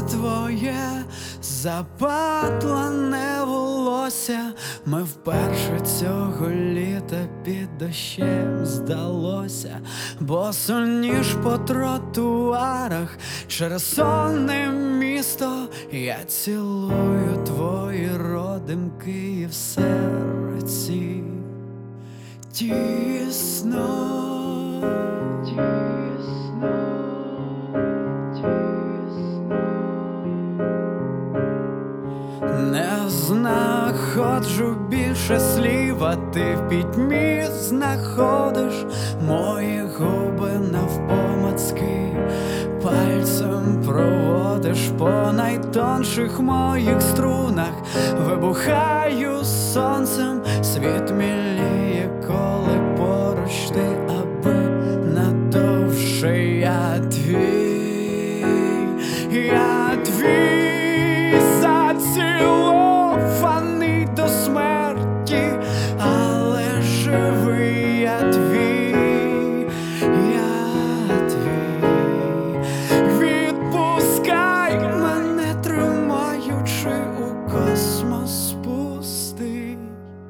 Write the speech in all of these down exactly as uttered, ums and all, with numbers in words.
твоє запатлане волосся. Ми вперше цього літа під дощем здалося, босоніж по тротуарах через сонне місто. Я цілую твої родимки і в серці тісно. Не знаходжу більше слів, а ти в пітьмі знаходиш мої губи навпомацки, пальцем проводиш по найтонших моїх струнах. Вибухаю сонцем, світ міліє, коли поруч ти, аби надовше я твій, я твій. Зацілований до смерті, але живий я твій, я твій. Відпускай мене, тримаючи у космос пустий.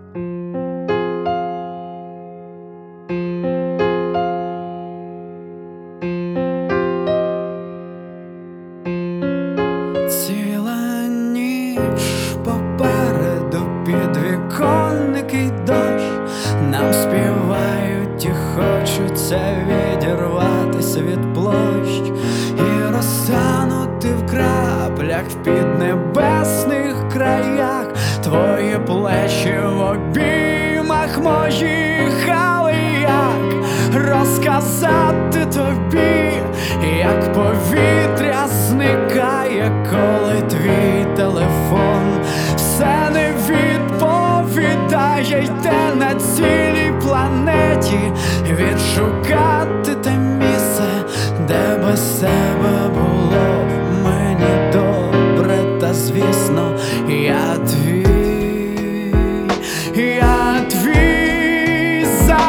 Попереду підвіконники й дощ нам співають і хочуться відірватися від площ і розтанути в краплях в піднебесних краях. Твої плечі в обіймах моїх, але як розказати тобі, як повітря зникає, коли твій телефон все не відповідає. Йде на цілій планеті відшукати те місце, де без тебе було б мені добре. Та звісно, я твій, я твій,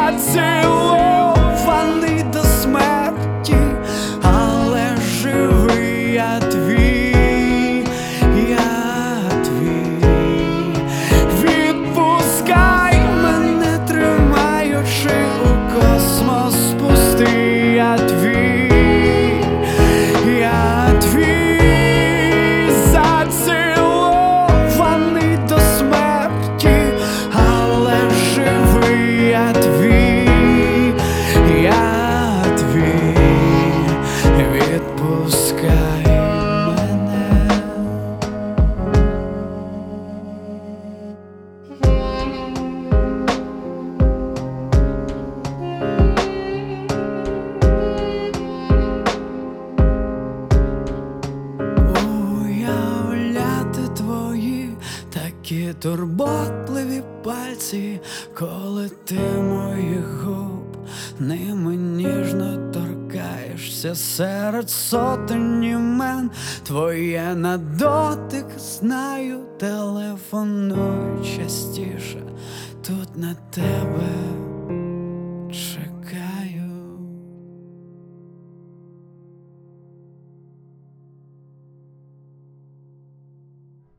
зацілований до смерті, але живий я твій, я твій. Відпускай мене, тримаючи у космос пустий. Я твій, я твій, зацілований до смерті, але живий я твій, я твій. Відпускай мене. Уявляти твої такі турботливі пальці, коли ти моїх губ ними ніжно торкаєшся серед сотень імен. Твоє на дотик знаю, телефоную частіше, тут на тебе